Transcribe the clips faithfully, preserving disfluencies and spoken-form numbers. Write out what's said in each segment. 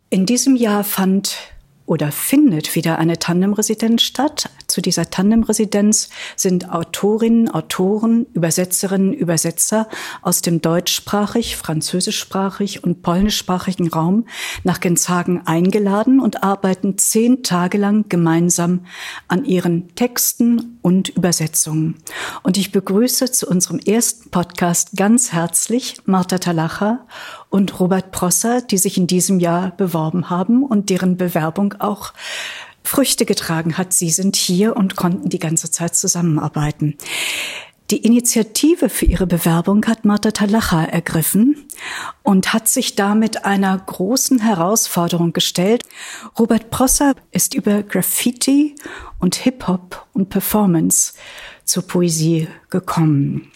In diesem Jahr fand oder findet wieder eine Tandemresidenz statt. Zu dieser Tandemresidenz sind Autorinnen, Autoren, Übersetzerinnen, Übersetzer aus dem deutschsprachig, französischsprachig und polnischsprachigen Raum nach Genshagen eingeladen und arbeiten zehn Tage lang gemeinsam an ihren Texten und Übersetzungen. Und ich begrüße zu unserem ersten Podcast ganz herzlich Marta Talacha und Robert Prosser, die sich in diesem Jahr beworben haben und deren Bewerbung auch Früchte getragen hat. Sie sind hier und konnten die ganze Zeit zusammenarbeiten. Die Initiative für ihre Bewerbung hat Marta Talacha ergriffen und hat sich damit einer großen Herausforderung gestellt. Robert Prosser ist über Graffiti und Hip-Hop und Performance zur Poesie gekommen.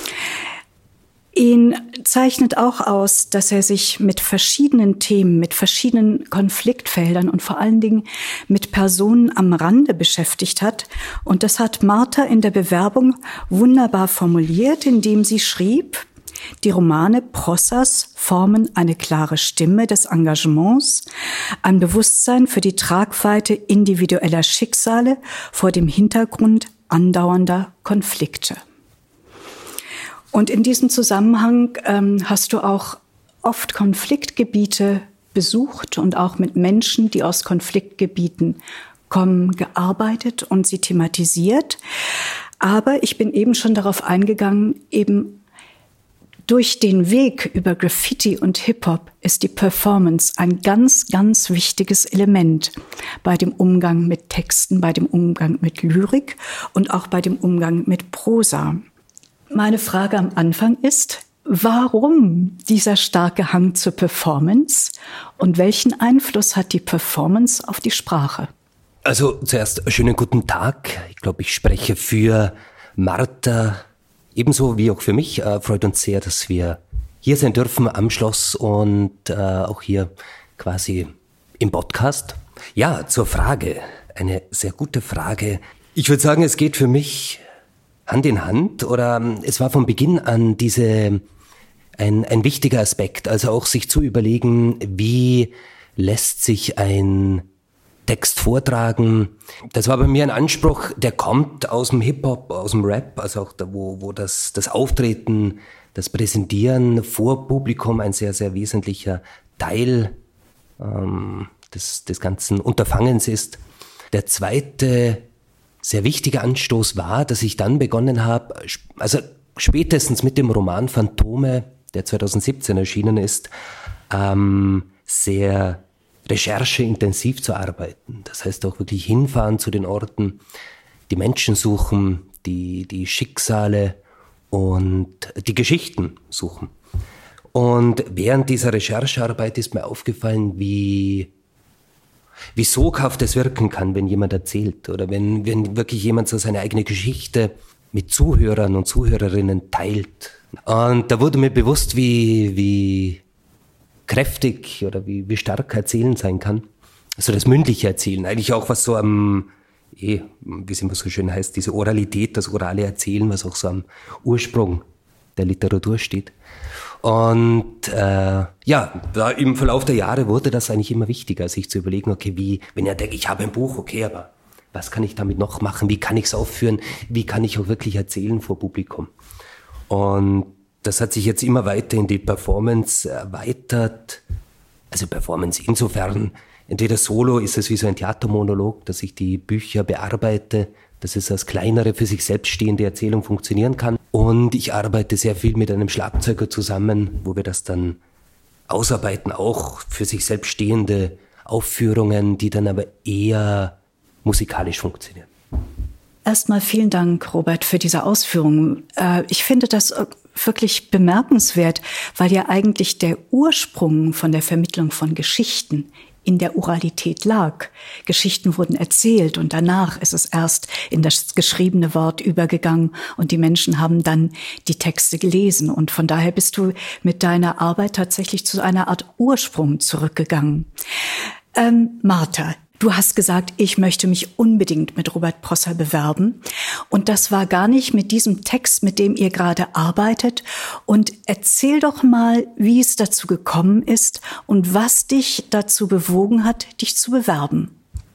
Ihn zeichnet auch aus, dass er sich mit verschiedenen Themen, mit verschiedenen Konfliktfeldern und vor allen Dingen mit Personen am Rande beschäftigt hat. Und das hat Marta in der Bewerbung wunderbar formuliert, indem sie schrieb: Die Romane Prossers formen eine klare Stimme des Engagements, ein Bewusstsein für die Tragweite individueller Schicksale vor dem Hintergrund andauernder Konflikte. Und in diesem Zusammenhang ähm, hast du auch oft Konfliktgebiete besucht und auch mit Menschen, die aus Konfliktgebieten kommen, gearbeitet und sie thematisiert. Aber ich bin eben schon darauf eingegangen, eben durch den Weg über Graffiti und Hip-Hop ist die Performance ein ganz, ganz wichtiges Element bei dem Umgang mit Texten, bei dem Umgang mit Lyrik und auch bei dem Umgang mit Prosa. Meine Frage am Anfang ist, warum dieser starke Hang zur Performance und welchen Einfluss hat die Performance auf die Sprache? Also zuerst schönen guten Tag. Ich glaube, ich spreche für Marta ebenso wie auch für mich. Äh, freut uns sehr, dass wir hier sein dürfen am Schloss und äh, auch hier quasi im Podcast. Ja, zur Frage. Eine sehr gute Frage. Ich würde sagen, es geht für mich Hand in Hand, oder es war von Beginn an diese ein, ein wichtiger Aspekt, also auch sich zu überlegen, wie lässt sich ein Text vortragen. Das war bei mir ein Anspruch, der kommt aus dem Hip-Hop, aus dem Rap, also auch da, wo, wo das, das Auftreten, das Präsentieren vor Publikum ein sehr, sehr wesentlicher Teil ähm, des, des ganzen Unterfangens ist. Der zweite sehr wichtiger Anstoß war, dass ich dann begonnen habe, also spätestens mit dem Roman Phantome, der zweitausendsiebzehn erschienen ist, ähm, sehr rechercheintensiv zu arbeiten. Das heißt auch wirklich hinfahren zu den Orten, die Menschen suchen, die, die Schicksale und die Geschichten suchen. Und während dieser Recherchearbeit ist mir aufgefallen, wie wie soghaft es wirken kann, wenn jemand erzählt oder wenn, wenn wirklich jemand so seine eigene Geschichte mit Zuhörern und Zuhörerinnen teilt. Und da wurde mir bewusst, wie, wie kräftig oder wie, wie stark Erzählen sein kann. Also das mündliche Erzählen, eigentlich auch was so am, eh, wie es immer so schön heißt, diese Oralität, das orale Erzählen, was auch so am Ursprung der Literatur steht. Und äh, ja, da im Verlauf der Jahre wurde das eigentlich immer wichtiger, sich zu überlegen, okay, wie, wenn ich denke, ich habe ein Buch, okay, aber was kann ich damit noch machen? Wie kann ich es aufführen? Wie kann ich auch wirklich erzählen vor Publikum? Und das hat sich jetzt immer weiter in die Performance erweitert. Also Performance insofern, entweder solo ist es wie so ein Theatermonolog, dass ich die Bücher bearbeite, dass es als kleinere, für sich selbst stehende Erzählung funktionieren kann. Und ich arbeite sehr viel mit einem Schlagzeuger zusammen, wo wir das dann ausarbeiten, auch für sich selbst stehende Aufführungen, die dann aber eher musikalisch funktionieren. Erstmal vielen Dank, Robert, für diese Ausführungen. Ich finde das wirklich bemerkenswert, weil ja eigentlich der Ursprung von der Vermittlung von Geschichten in der Oralität lag. Geschichten wurden erzählt und danach ist es erst in das geschriebene Wort übergegangen und die Menschen haben dann die Texte gelesen. Und von daher bist du mit deiner Arbeit tatsächlich zu einer Art Ursprung zurückgegangen. Ähm, Marta, du Du hast gesagt, ich möchte mich unbedingt mit Robert Prosser bewerben. Und das war gar nicht mit diesem Text, mit dem ihr gerade arbeitet. Und erzähl doch mal, wie es dazu gekommen ist und was dich dazu bewogen hat, dich zu bewerben.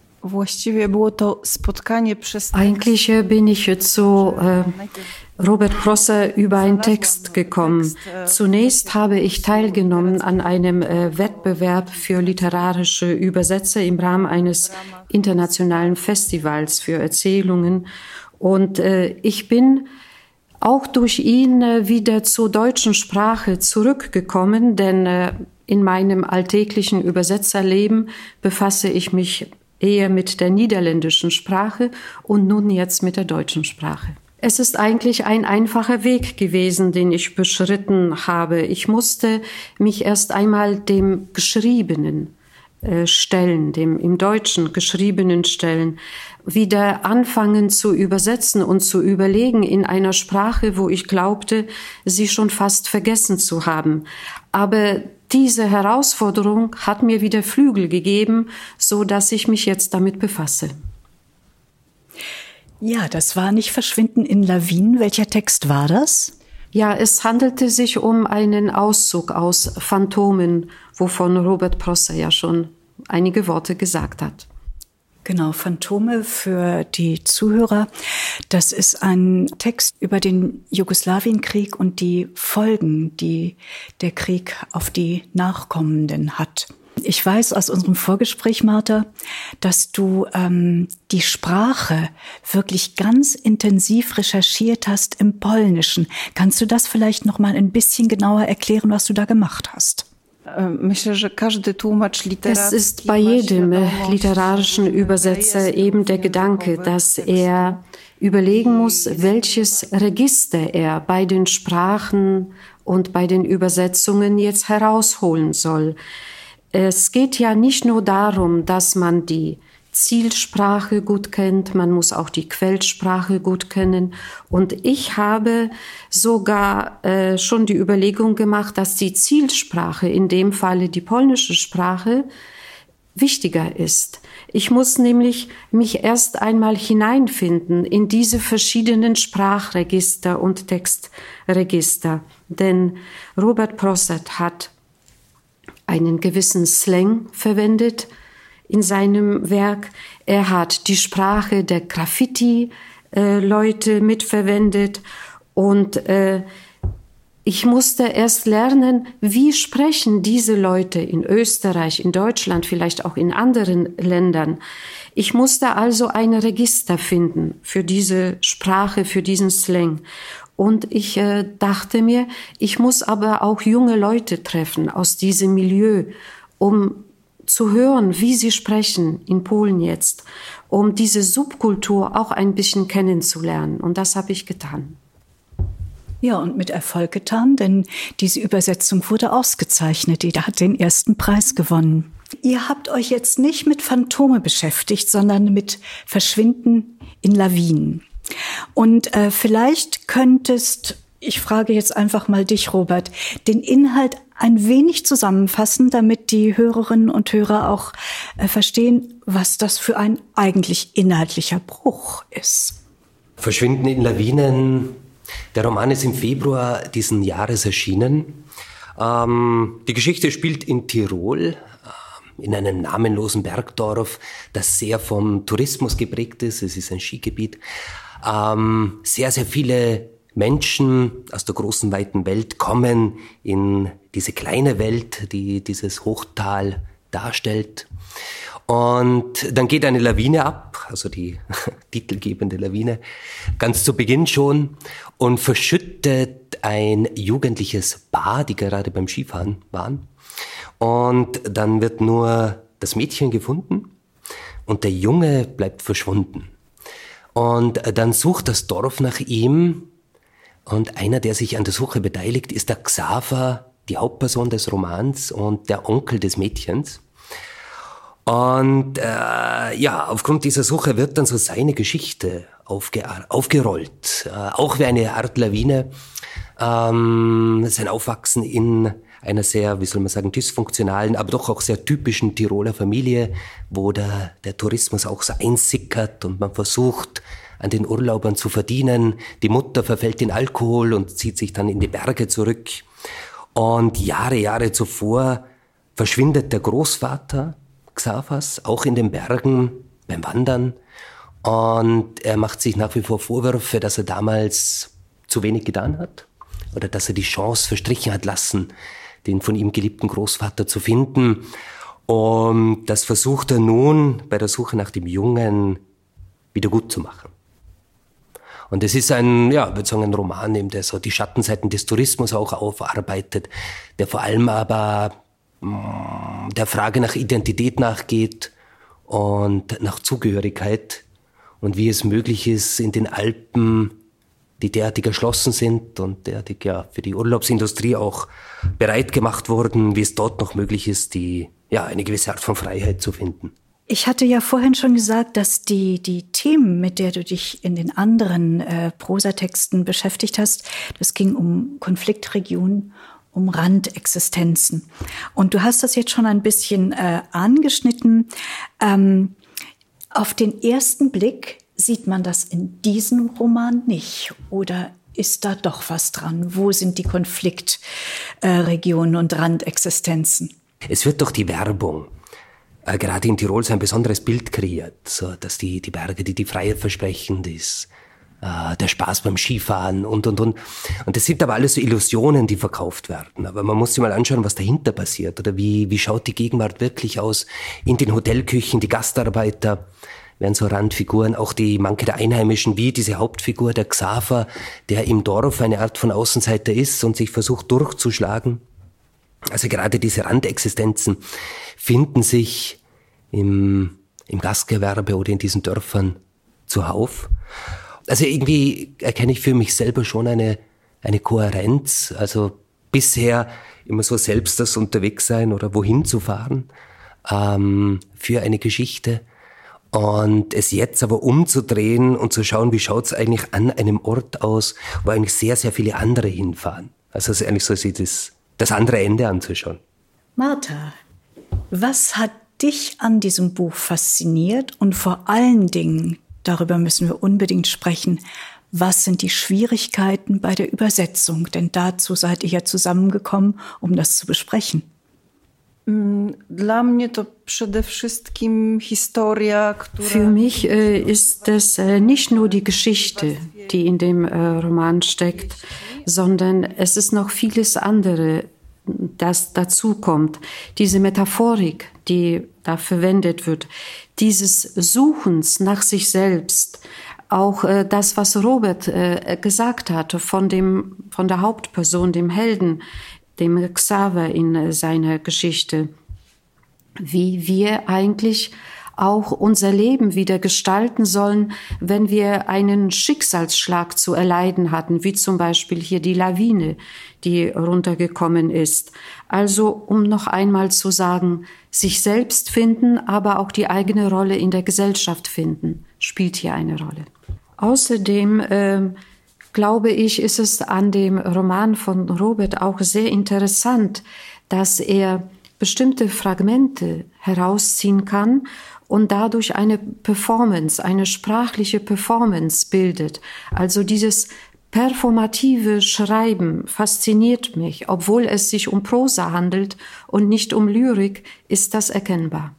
Eigentlich bin ich zu äh, Robert Prosser über einen Text gekommen. Zunächst habe ich teilgenommen an einem äh, Wettbewerb für literarische Übersetzer im Rahmen eines internationalen Festivals für Erzählungen. Und äh, ich bin auch durch ihn äh, wieder zur deutschen Sprache zurückgekommen, denn äh, in meinem alltäglichen Übersetzerleben befasse ich mich eher mit der niederländischen Sprache und nun jetzt mit der deutschen Sprache. Es ist eigentlich ein einfacher Weg gewesen, den ich beschritten habe. Ich musste mich erst einmal dem Geschriebenen äh, stellen, dem im Deutschen Geschriebenen stellen, wieder anfangen zu übersetzen und zu überlegen in einer Sprache, wo ich glaubte, sie schon fast vergessen zu haben. Aber diese Herausforderung hat mir wieder Flügel gegeben, so dass ich mich jetzt damit befasse. Ja, das war nicht Verschwinden in Lawinen. Welcher Text war das? Ja, es handelte sich um einen Auszug aus Phantomen, wovon Robert Prosser ja schon einige Worte gesagt hat. Genau, Phantome für die Zuhörer. Das ist ein Text über den Jugoslawienkrieg und die Folgen, die der Krieg auf die Nachkommenden hat. Ich weiß aus unserem Vorgespräch, Martha, dass du ähm, die Sprache wirklich ganz intensiv recherchiert hast im Polnischen. Kannst du das vielleicht noch mal ein bisschen genauer erklären, was du da gemacht hast? Es ist bei jedem literarischen Übersetzer eben der Gedanke, dass er überlegen muss, welches Register er bei den Sprachen und bei den Übersetzungen jetzt herausholen soll. Es geht ja nicht nur darum, dass man die Zielsprache gut kennt, man muss auch die Quellsprache gut kennen. Und ich habe sogar äh, schon die Überlegung gemacht, dass die Zielsprache, in dem Falle die polnische Sprache, wichtiger ist. Ich muss nämlich mich erst einmal hineinfinden in diese verschiedenen Sprachregister und Textregister. Denn Robert Prosser hat einen gewissen Slang verwendet in seinem Werk. Er hat die Sprache der Graffiti-Leute äh, mitverwendet und äh, ich musste erst lernen, wie sprechen diese Leute in Österreich, in Deutschland, vielleicht auch in anderen Ländern. Ich musste also ein Register finden für diese Sprache, für diesen Slang. Und ich äh, dachte mir, ich muss aber auch junge Leute treffen aus diesem Milieu, um zu hören, wie sie sprechen in Polen jetzt, um diese Subkultur auch ein bisschen kennenzulernen. Und das habe ich getan. Ja, und mit Erfolg getan, denn diese Übersetzung wurde ausgezeichnet. Die hat den ersten Preis gewonnen. Ihr habt euch jetzt nicht mit Phantome beschäftigt, sondern mit Verschwinden in Lawinen. Und äh, vielleicht könntest, ich frage jetzt einfach mal dich, Robert, den Inhalt ein wenig zusammenfassen, damit die Hörerinnen und Hörer auch äh, verstehen, was das für ein eigentlich inhaltlicher Bruch ist. Verschwinden in Lawinen. Der Roman ist im Februar diesen Jahres erschienen. Ähm, die Geschichte spielt in Tirol, äh, in einem namenlosen Bergdorf, das sehr vom Tourismus geprägt ist. Es ist ein Skigebiet. Ähm, sehr, sehr viele Menschen aus der großen, weiten Welt kommen in diese kleine Welt, die dieses Hochtal darstellt. Und dann geht eine Lawine ab, also die titelgebende Lawine, ganz zu Beginn schon, und verschüttet ein jugendliches Paar, die gerade beim Skifahren waren. Und dann wird nur das Mädchen gefunden und der Junge bleibt verschwunden. Und dann sucht das Dorf nach ihm. Und einer, der sich an der Suche beteiligt, ist der Xaver, die Hauptperson des Romans und der Onkel des Mädchens. Und äh, ja, aufgrund dieser Suche wird dann so seine Geschichte aufge aufgerollt. Äh, auch wie eine Art Lawine. Ähm, sein Aufwachsen in einer sehr, wie soll man sagen, dysfunktionalen, aber doch auch sehr typischen Tiroler Familie, wo der, der Tourismus auch so einsickert und man versucht, an den Urlaubern zu verdienen. Die Mutter verfällt in Alkohol und zieht sich dann in die Berge zurück. Und Jahre, Jahre zuvor verschwindet der Großvater Xavas, auch in den Bergen beim Wandern. Und er macht sich nach wie vor Vorwürfe, dass er damals zu wenig getan hat oder dass er die Chance verstrichen hat lassen, den von ihm geliebten Großvater zu finden. Und das versucht er nun bei der Suche nach dem Jungen wieder gut zu machen. Und es ist ein, ja, ich würde sagen, ein Roman, eben, der so die Schattenseiten des Tourismus auch aufarbeitet, der vor allem aber mh, der Frage nach Identität nachgeht und nach Zugehörigkeit und wie es möglich ist, in den Alpen, die derartig erschlossen sind und derartig ja für die Urlaubsindustrie auch bereit gemacht wurden, wie es dort noch möglich ist, die ja eine gewisse Art von Freiheit zu finden. Ich hatte ja vorhin schon gesagt, dass die, die Themen, mit der du dich in den anderen äh, Prosatexten beschäftigt hast, das ging um Konfliktregionen, um Randexistenzen. Und du hast das jetzt schon ein bisschen äh, angeschnitten. Ähm, auf den ersten Blick sieht man das in diesem Roman nicht. Oder ist da doch was dran? Wo sind die Konfliktregionen äh, und Randexistenzen? Es wird durch die Werbung äh, gerade in Tirol so ein besonderes Bild kreiert, so dass die, die Berge, die die Freiheit versprechen, das, äh, der Spaß beim Skifahren und, und, und. Und das sind aber alles so Illusionen, die verkauft werden. Aber man muss sich mal anschauen, was dahinter passiert oder wie, wie schaut die Gegenwart wirklich aus in den Hotelküchen, die Gastarbeiter werden so Randfiguren, auch die manche der Einheimischen, wie diese Hauptfigur, der Xaver, der im Dorf eine Art von Außenseiter ist und sich versucht durchzuschlagen. Also gerade diese Randexistenzen finden sich im, im Gastgewerbe oder in diesen Dörfern zuhauf. Also irgendwie erkenne ich für mich selber schon eine, eine Kohärenz. Also bisher immer so selbst das Unterwegssein oder wohin zu fahren ähm, für eine Geschichte. Und es jetzt aber umzudrehen und zu schauen, wie schaut's eigentlich an einem Ort aus, wo eigentlich sehr, sehr viele andere hinfahren. Also es ist eigentlich so, das, das andere Ende anzuschauen. Martha, was hat dich an diesem Buch fasziniert? Und vor allen Dingen, darüber müssen wir unbedingt sprechen, was sind die Schwierigkeiten bei der Übersetzung? Denn dazu seid ihr ja zusammengekommen, um das zu besprechen. Für mich äh, ist es äh, nicht nur die Geschichte, die in dem äh, Roman steckt, sondern es ist noch vieles andere, das dazu kommt. Diese Metaphorik, die da verwendet wird, dieses Suchens nach sich selbst, auch äh, das, was Robert äh, gesagt hat von dem, von der Hauptperson, dem Helden, dem Xaver in seiner Geschichte, wie wir eigentlich auch unser Leben wieder gestalten sollen, wenn wir einen Schicksalsschlag zu erleiden hatten, wie zum Beispiel hier die Lawine, die runtergekommen ist. Also, um noch einmal zu sagen, sich selbst finden, aber auch die eigene Rolle in der Gesellschaft finden, spielt hier eine Rolle. Außerdem äh, glaube ich, ist es an dem Roman von Robert auch sehr interessant, dass er bestimmte Fragmente herausziehen kann und dadurch eine Performance, eine sprachliche Performance bildet. Also dieses performative Schreiben fasziniert mich, obwohl es sich um Prosa handelt und nicht um Lyrik, ist das erkennbar.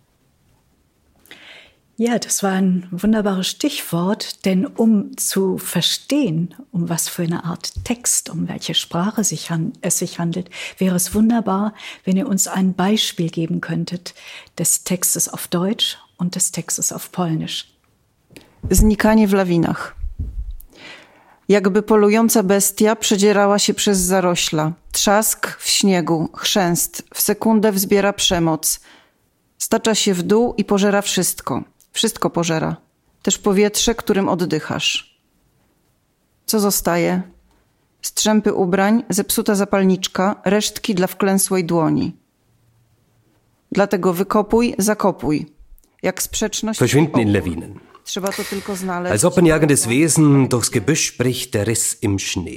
Ja, das war ein wunderbares Stichwort, denn um zu verstehen, um was für eine Art Text, um welche Sprache sich han- es sich handelt, wäre es wunderbar, wenn ihr uns ein Beispiel geben könntet des Textes auf Deutsch und des Textes auf Polnisch. Znikanie w lawinach. Jakby polująca bestia przedzierała się przez zarośla. Trzask w śniegu, chrzęst, w sekundę wzbiera przemoc. Stacza się w dół i pożera wszystko. Wszystko pożera. Też powietrze, którym oddychasz. Co zostaje? Strzępy ubrań, zepsuta zapalniczka, resztki dla wklęsłej dłoni. Dlatego wykopuj, zakopuj. Jak sprzeczność... Verschwinden in Lawinen. Als ob ein jagendes Wesen durchs Gebüsch bricht, der Riss im Schnee.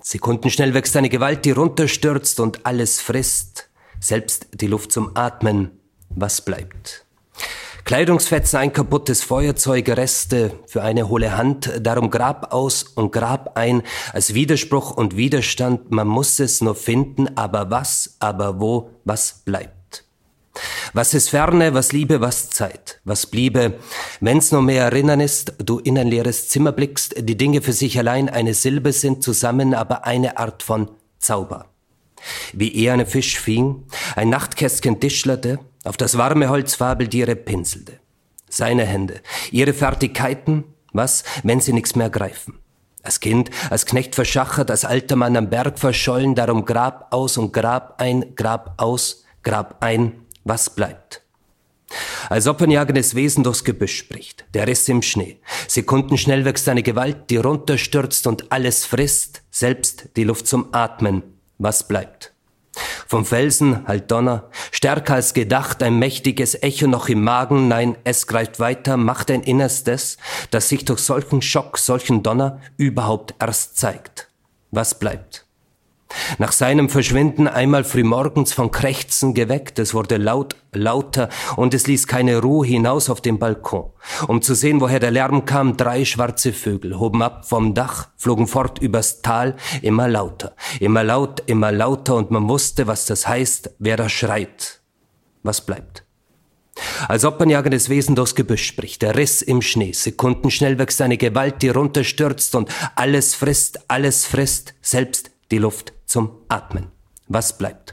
Sekundenschnell wächst eine Gewalt, die runterstürzt und alles frisst, selbst die Luft zum Atmen. Was bleibt? Kleidungsfetzen, ein kaputtes Feuerzeug, Reste für eine hohle Hand, darum Grab aus und Grab ein, als Widerspruch und Widerstand, man muss es nur finden, aber was, aber wo, was bleibt? Was ist Ferne, was Liebe, was Zeit, was bliebe, wenn's nur mehr Erinnern ist, du in ein leeres Zimmer blickst, die Dinge für sich allein eine Silbe sind zusammen, aber eine Art von Zauber. Wie er eine Fisch fing, ein Nachtkästchen tischlerte, auf das warme Holz Fabeltiere pinselte. Seine Hände, ihre Fertigkeiten, was, wenn sie nichts mehr greifen? Als Kind, als Knecht verschachert, als alter Mann am Berg verschollen, darum Grab aus und Grab ein, Grab aus, Grab ein, was bleibt? Als ob ein jagendes Wesen durchs Gebüsch spricht, der Riss im Schnee. Sekundenschnell wächst eine Gewalt, die runterstürzt und alles frisst, selbst die Luft zum Atmen. Was bleibt? Vom Felsen hallt Donner, stärker als gedacht, ein mächtiges Echo noch im Magen, nein, es greift weiter, macht ein Innerstes, das sich durch solchen Schock, solchen Donner überhaupt erst zeigt. Was bleibt? Nach seinem Verschwinden einmal frühmorgens von Krächzen geweckt, es wurde laut, lauter und es ließ keine Ruhe hinaus auf den Balkon. Um zu sehen, woher der Lärm kam, drei schwarze Vögel hoben ab vom Dach, flogen fort übers Tal, immer lauter, immer laut, immer lauter und man wusste, was das heißt, wer da schreit. Was bleibt? Als ob ein jagendes Wesen durchs Gebüsch spricht, der Riss im Schnee, sekundenschnell wächst eine Gewalt, die runterstürzt und alles frisst, alles frisst, selbst die Luft zum Atmen. Was bleibt?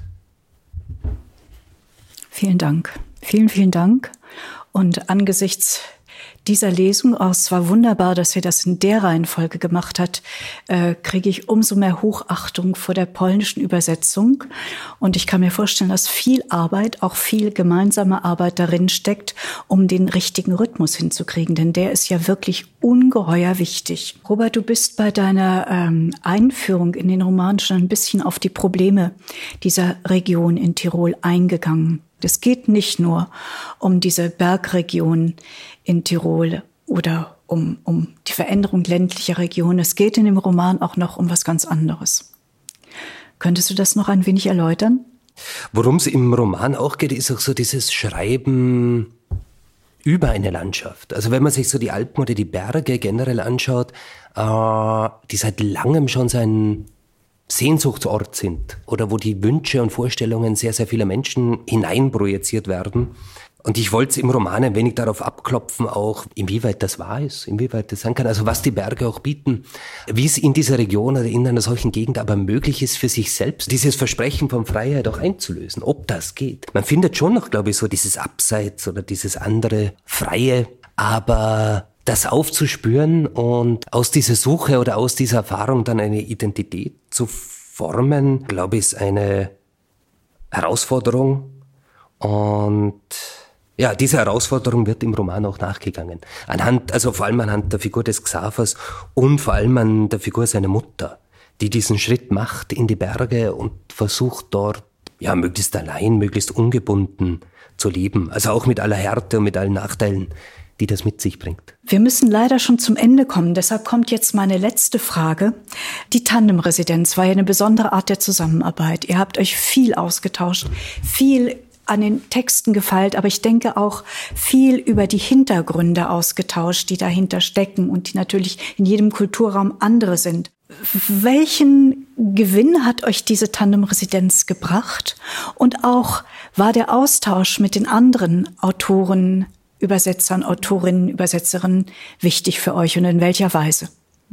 Vielen Dank. Vielen, vielen Dank. Und angesichts dieser Lesung, auch es war wunderbar, dass ihr das in der Reihenfolge gemacht habt, äh, kriege ich umso mehr Hochachtung vor der polnischen Übersetzung. Und ich kann mir vorstellen, dass viel Arbeit, auch viel gemeinsame Arbeit darin steckt, um den richtigen Rhythmus hinzukriegen. Denn der ist ja wirklich ungeheuer wichtig. Robert, du bist bei deiner ähm, Einführung in den Roman schon ein bisschen auf die Probleme dieser Region in Tirol eingegangen. Es geht nicht nur um diese Bergregion in Tirol oder um, um die Veränderung ländlicher Regionen. Es geht in dem Roman auch noch um was ganz anderes. Könntest du das noch ein wenig erläutern? Worum es im Roman auch geht, ist auch so dieses Schreiben über eine Landschaft. Also wenn man sich so die Alpen oder die Berge generell anschaut, äh, die seit langem schon so ein Sehnsuchtsort sind oder wo die Wünsche und Vorstellungen sehr, sehr vieler Menschen hineinprojiziert werden. Und ich wollte es im Roman ein wenig darauf abklopfen, auch inwieweit das wahr ist, inwieweit das sein kann, also was die Berge auch bieten, wie es in dieser Region oder in einer solchen Gegend aber möglich ist für sich selbst, dieses Versprechen von Freiheit auch einzulösen, ob das geht. Man findet schon noch, glaube ich, so dieses Abseits oder dieses andere Freie, aber das aufzuspüren und aus dieser Suche oder aus dieser Erfahrung dann eine Identität zu formen, glaube ich, ist eine Herausforderung. Und ja, diese Herausforderung wird im Roman auch nachgegangen. Anhand, also vor allem anhand der Figur des Xavers und vor allem an der Figur seiner Mutter, die diesen Schritt macht in die Berge und versucht dort, ja, möglichst allein, möglichst ungebunden zu leben. Also auch mit aller Härte und mit allen Nachteilen, die das mit sich bringt. Wir müssen leider schon zum Ende kommen. Deshalb kommt jetzt meine letzte Frage. Die Tandemresidenz war ja eine besondere Art der Zusammenarbeit. Ihr habt euch viel ausgetauscht, viel an den Texten gefeilt, aber ich denke auch viel über die Hintergründe ausgetauscht, die dahinter stecken und die natürlich in jedem Kulturraum andere sind. Welchen Gewinn hat euch diese Tandemresidenz gebracht? Und auch war der Austausch mit den anderen Autoren, Übersetzern, Autorinnen, Übersetzerinnen wichtig für euch und in welcher Weise?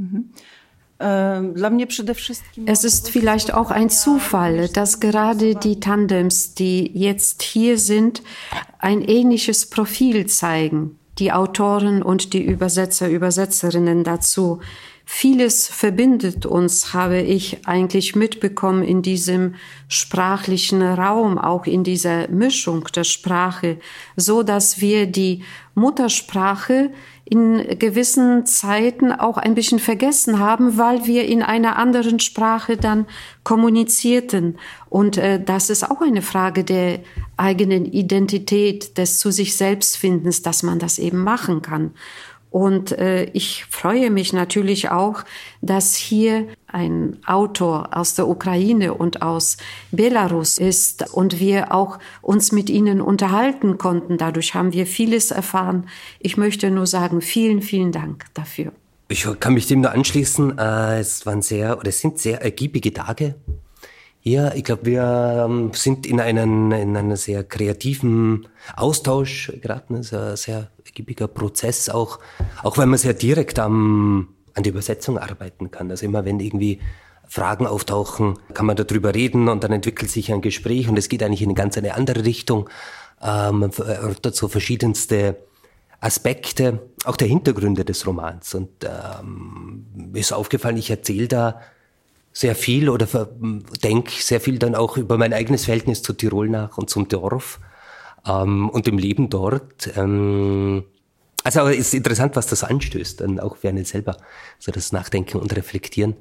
Es ist vielleicht auch ein Zufall, dass gerade die Tandems, die jetzt hier sind, ein ähnliches Profil zeigen. Die Autoren und die Übersetzer, Übersetzerinnen dazu. Vieles verbindet uns, habe ich eigentlich mitbekommen in diesem sprachlichen Raum, auch in dieser Mischung der Sprache, so dass wir die Muttersprache in gewissen Zeiten auch ein bisschen vergessen haben, weil wir in einer anderen Sprache dann kommunizierten. Und äh, das ist auch eine Frage der eigenen Identität, des zu sich selbst Findens, dass man das eben machen kann. Und äh, ich freue mich natürlich auch, dass hier ein Autor aus der Ukraine und aus Belarus ist und wir auch uns mit ihnen unterhalten konnten. Dadurch haben wir vieles erfahren. Ich möchte nur sagen, vielen, vielen Dank dafür. Ich kann mich dem nur anschließen. Es waren sehr, oder es sind sehr ergiebige Tage. Ja, ich glaube, wir sind in einen, in einen sehr kreativen Austausch geraten. Es ist ein sehr ergiebiger Prozess, auch, auch wenn man sehr direkt am, an der Übersetzung arbeiten kann. Also immer wenn irgendwie Fragen auftauchen, kann man darüber reden und dann entwickelt sich ein Gespräch und es geht eigentlich in eine ganz eine andere Richtung. Ähm, man erörtert so verschiedenste Aspekte, auch der Hintergründe des Romans. Und ähm, mir ist aufgefallen, ich erzähle da sehr viel oder denke sehr viel dann auch über mein eigenes Verhältnis zu Tirol nach und zum Dorf ähm, und dem Leben dort. Ähm, also es ist interessant, was das anstößt, dann auch für einen selber, so das Nachdenken und Reflektieren.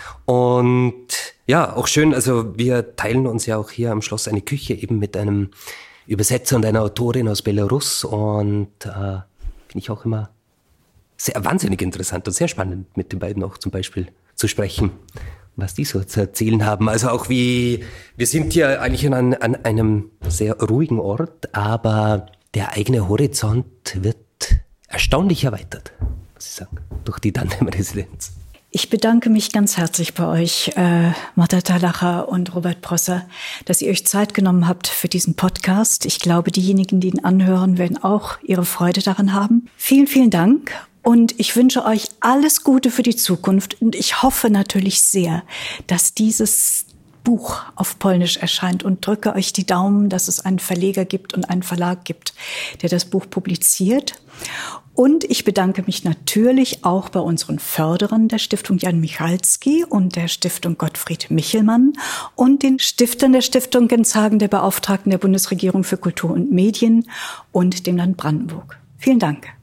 Und ja, auch schön, also wir teilen uns ja auch hier am Schloss eine Küche eben mit einem Übersetzer und einer Autorin aus Belarus und äh, finde ich auch immer sehr wahnsinnig interessant und sehr spannend, mit den beiden auch zum Beispiel zu sprechen, was die so zu erzählen haben. Also auch wie, wir sind hier eigentlich an, an einem sehr ruhigen Ort, aber der eigene Horizont wird erstaunlich erweitert, muss ich sagen, durch die Tandem-Residenz. Ich bedanke mich ganz herzlich bei euch, äh, Marta Talacher und Robert Prosser, dass ihr euch Zeit genommen habt für diesen Podcast. Ich glaube, diejenigen, die ihn anhören, werden auch ihre Freude daran haben. Vielen, vielen Dank. Und ich wünsche euch alles Gute für die Zukunft. Und ich hoffe natürlich sehr, dass dieses Buch auf Polnisch erscheint und drücke euch die Daumen, dass es einen Verleger gibt und einen Verlag gibt, der das Buch publiziert. Und ich bedanke mich natürlich auch bei unseren Förderern der Stiftung Jan Michalski und der Stiftung Gottfried Michelmann und den Stiftern der Stiftung Genshagen, der Beauftragten der Bundesregierung für Kultur und Medien und dem Land Brandenburg. Vielen Dank.